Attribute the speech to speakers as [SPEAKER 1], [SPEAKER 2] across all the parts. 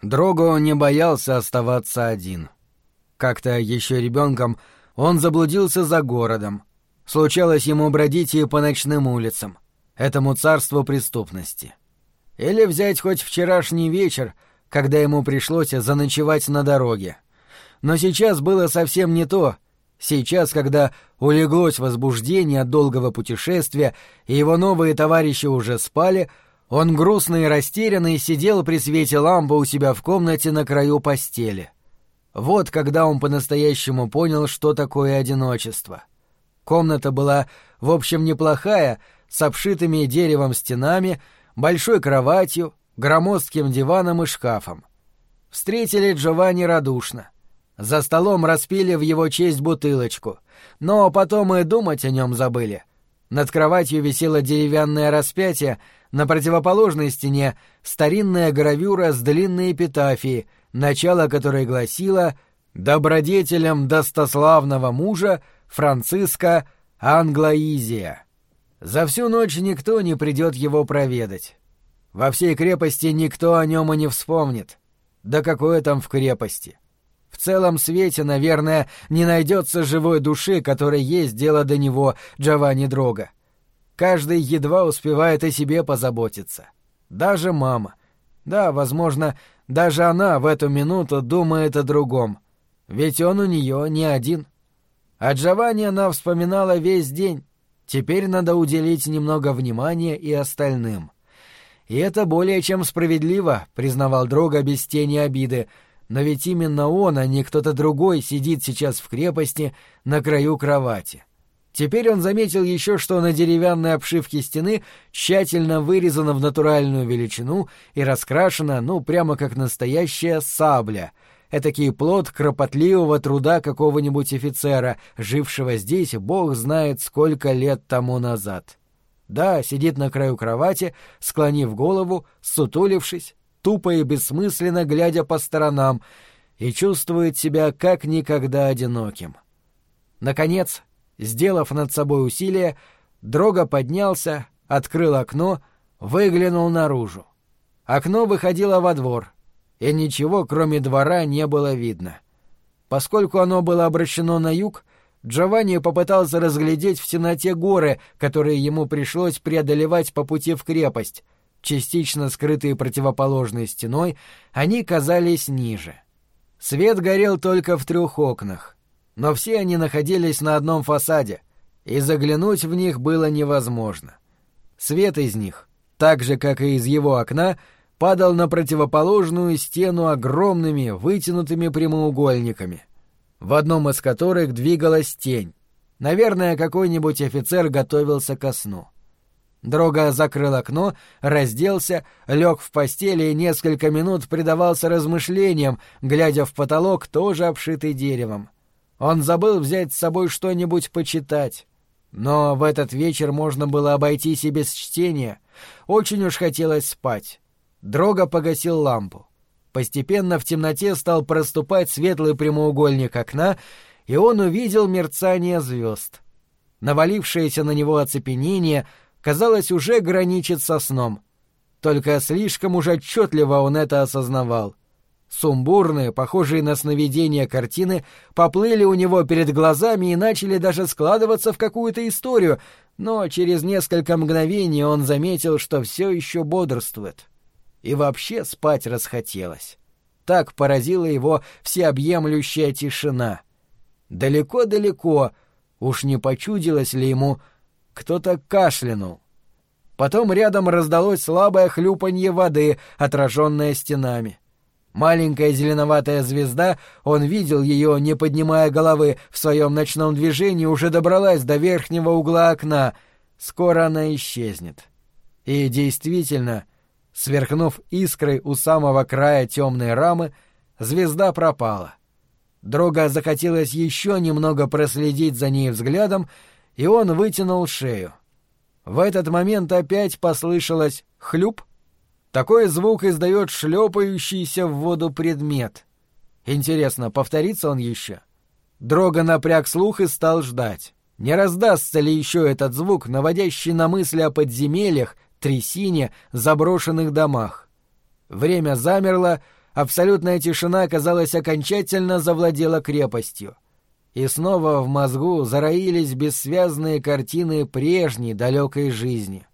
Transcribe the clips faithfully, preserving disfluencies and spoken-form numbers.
[SPEAKER 1] Дрого не боялся оставаться один. Как-то еще ребенком он заблудился за городом. Случалось ему бродить и по ночным улицам, этому царству преступности. Или взять хоть вчерашний вечер, когда ему пришлось заночевать на дороге. Но сейчас было совсем не то. Сейчас, когда улеглось возбуждение от долгого путешествия, и его новые товарищи уже спали, он грустный и растерянный сидел при свете лампы у себя в комнате на краю постели. Вот когда он по-настоящему понял, что такое одиночество. Комната была, в общем, неплохая, с обшитыми деревом стенами, большой кроватью, громоздким диваном и шкафом. Встретили Джованни радушно. За столом распили в его честь бутылочку, но потом и думать о нем забыли. Над кроватью висело деревянное распятие, на противоположной стене старинная гравюра с длинной эпитафией, начало которой гласило «Добродетелем достославного мужа Франциска Англоизия». За всю ночь никто не придет его проведать. Во всей крепости никто о нем и не вспомнит. Да какое там в крепости? В целом свете, наверное, не найдется живой души, которой есть дело до него, Джованни Дрого. Каждый едва успевает о себе позаботиться. Даже мама. Да, возможно, даже она в эту минуту думает о другом. Ведь он у нее не один. А Джованни она вспоминала весь день. Теперь надо уделить немного внимания и остальным. И это более чем справедливо, признавал Дрого без тени обиды. Но ведь именно он, а не кто-то другой, сидит сейчас в крепости на краю кровати. Теперь он заметил еще, что на деревянной обшивке стены тщательно вырезана в натуральную величину и раскрашена, ну, прямо как настоящая сабля. Этакий плод кропотливого труда какого-нибудь офицера, жившего здесь бог знает сколько лет тому назад. Да, сидит на краю кровати, склонив голову, сутулившись, тупо и бессмысленно глядя по сторонам, и чувствует себя как никогда одиноким. Наконец, сделав над собой усилие, Дрого поднялся, открыл окно, выглянул наружу. Окно выходило во двор, и ничего, кроме двора, не было видно. Поскольку оно было обращено на юг, Джованни попытался разглядеть в темноте горы, которые ему пришлось преодолевать по пути в крепость. Частично скрытые противоположной стеной, они казались ниже. Свет горел только в трех окнах, но все они находились на одном фасаде, и заглянуть в них было невозможно. Свет из них, так же, как и из его окна, падал на противоположную стену огромными вытянутыми прямоугольниками, в одном из которых двигалась тень. Наверное, какой-нибудь офицер готовился ко сну. Дрого закрыл окно, разделся, лег в постели и несколько минут предавался размышлениям, глядя в потолок, тоже обшитый деревом. Он забыл взять с собой что-нибудь почитать. Но в этот вечер можно было обойтись и без чтения. Очень уж хотелось спать. Дрого погасил лампу. Постепенно в темноте стал проступать светлый прямоугольник окна, и он увидел мерцание звезд. Навалившееся на него оцепенение — казалось, уже граничит со сном. Только слишком уж отчетливо он это осознавал. Сумбурные, похожие на сновидения картины поплыли у него перед глазами и начали даже складываться в какую-то историю, но через несколько мгновений он заметил, что все еще бодрствует. И вообще спать расхотелось. Так поразила его всеобъемлющая тишина. Далеко-далеко, уж не почудилось ли ему, кто-то кашлянул. Потом рядом раздалось слабое хлюпанье воды, отраженное стенами. Маленькая зеленоватая звезда, он видел ее, не поднимая головы, в своем ночном движении уже добралась до верхнего угла окна. Скоро она исчезнет. И действительно, сверкнув искрой у самого края темной рамы, звезда пропала. Дрого захотелось еще немного проследить за ней взглядом, и он вытянул шею. В этот момент опять послышалось хлюп. Такой звук издает шлепающийся в воду предмет. Интересно, повторится он еще? Дрого напряг слух и стал ждать. Не раздастся ли еще этот звук, наводящий на мысли о подземельях, трясине, заброшенных домах? Время замерло, абсолютная тишина, казалось, окончательно завладела крепостью. И снова в мозгу зароились бессвязные картины прежней далекой жизни.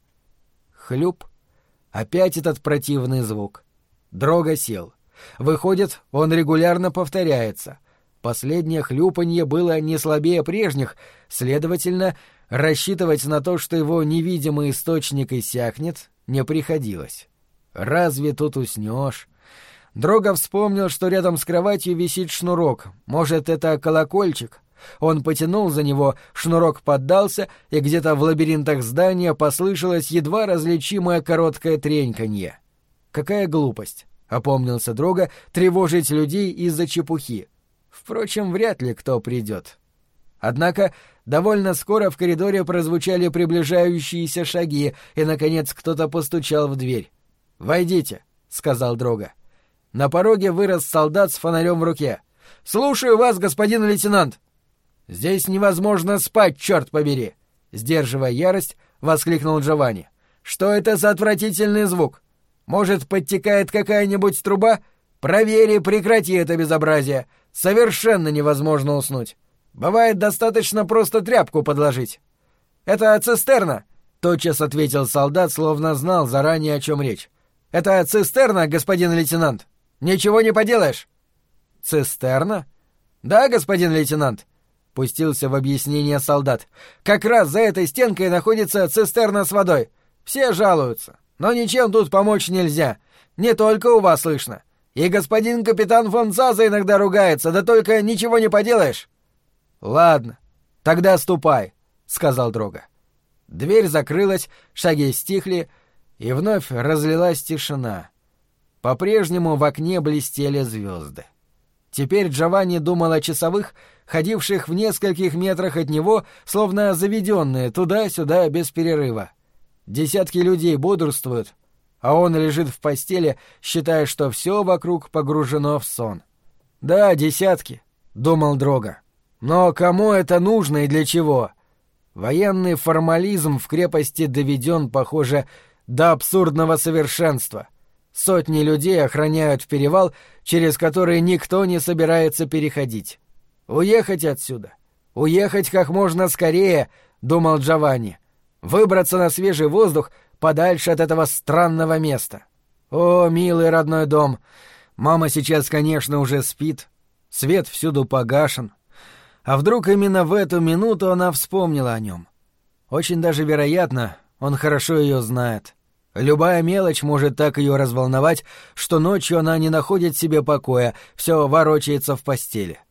[SPEAKER 1] Хлюп. Опять этот противный звук. Дрога сел. Выходит, он регулярно повторяется. Последнее хлюпанье было не слабее прежних, следовательно, рассчитывать на то, что его невидимый источник иссякнет, не приходилось. Разве тут уснешь? Дрога вспомнил, что рядом с кроватью висит шнурок. Может, это колокольчик? Он потянул за него, шнурок поддался, и где-то в лабиринтах здания послышалось едва различимое короткое треньканье. «Какая глупость!» — опомнился Дрога, — тревожить людей из-за чепухи. Впрочем, вряд ли кто придет. Однако довольно скоро в коридоре прозвучали приближающиеся шаги, и, наконец, кто-то постучал в дверь. «Войдите», — сказал Дрога. На пороге вырос солдат с фонарем в руке. «Слушаю вас, господин лейтенант!» «Здесь невозможно спать, черт побери!» Сдерживая ярость, воскликнул Джованни. «Что это за отвратительный звук? Может, подтекает какая-нибудь труба? Проверь и прекрати это безобразие! Совершенно невозможно уснуть! Бывает, достаточно просто тряпку подложить!» «Это цистерна!» — тотчас ответил солдат, словно знал заранее, о чем речь. «Это цистерна, господин лейтенант! Ничего не поделаешь!» «Цистерна?» «Да, господин лейтенант!» — пустился в объяснение солдат. «Как раз за этой стенкой находится цистерна с водой. Все жалуются, но ничем тут помочь нельзя. Не только у вас слышно. И господин капитан фон Заза иногда ругается, да только ничего не поделаешь». «Ладно, тогда ступай», — сказал Дрога. Дверь закрылась, шаги стихли, и вновь разлилась тишина. По-прежнему в окне блестели звезды. Теперь Джованни думал о часовых, ходивших в нескольких метрах от него, словно заведенные туда-сюда без перерыва. Десятки людей бодрствуют, а он лежит в постели, считая, что все вокруг погружено в сон. «Да, десятки», — думал Дрога. «Но кому это нужно и для чего?» Военный формализм в крепости доведен, похоже, до абсурдного совершенства. Сотни людей охраняют перевал, через который никто не собирается переходить. «Уехать отсюда! Уехать как можно скорее!» — думал Джованни. «Выбраться на свежий воздух подальше от этого странного места. О, милый родной дом! Мама сейчас, конечно, уже спит. Свет всюду погашен. А вдруг именно в эту минуту она вспомнила о нем? Очень даже вероятно, он хорошо ее знает. Любая мелочь может так ее разволновать, что ночью она не находит себе покоя, все ворочается в постели».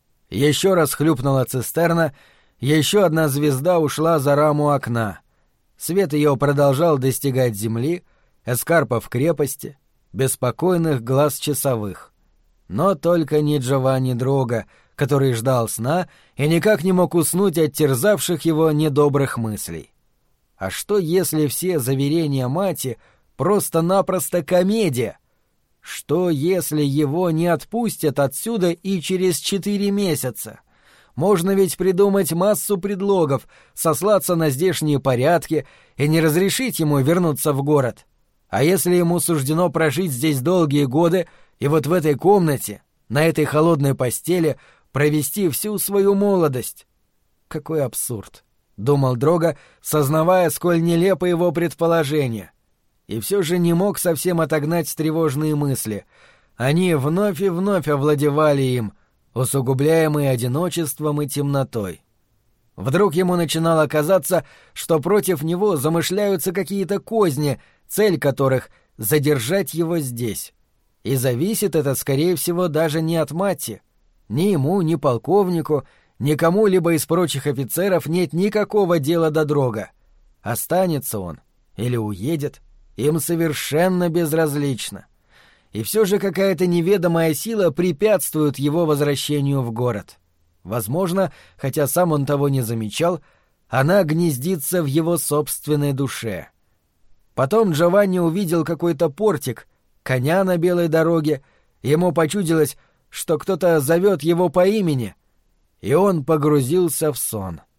[SPEAKER 1] Еще раз хлюпнула цистерна, еще одна звезда ушла за раму окна. Свет ее продолжал достигать земли, эскарпов крепости, беспокойных глаз часовых. Но только не Джованни Дрога, который ждал сна и никак не мог уснуть от терзавших его недобрых мыслей. А что, если все заверения мати просто-напросто комедия? Что, если его не отпустят отсюда и через четыре месяца? Можно ведь придумать массу предлогов, сослаться на здешние порядки и не разрешить ему вернуться в город. А если ему суждено прожить здесь долгие годы и вот в этой комнате, на этой холодной постели, провести всю свою молодость? Какой абсурд! — думал Дрога, сознавая, сколь нелепо его предположение. И все же не мог совсем отогнать тревожные мысли. Они вновь и вновь овладевали им, усугубляемые одиночеством и темнотой. Вдруг ему начинало казаться, что против него замышляются какие-то козни, цель которых — задержать его здесь. И зависит это, скорее всего, даже не от Матти. Ни ему, ни полковнику, ни кому-либо из прочих офицеров нет никакого дела до Дрога. Останется он или уедет, им совершенно безразлично. И все же какая-то неведомая сила препятствует его возвращению в город. Возможно, хотя сам он того не замечал, она гнездится в его собственной душе. Потом Джованни увидел какой-то портик, коня на белой дороге, ему почудилось, что кто-то зовет его по имени, и он погрузился в сон.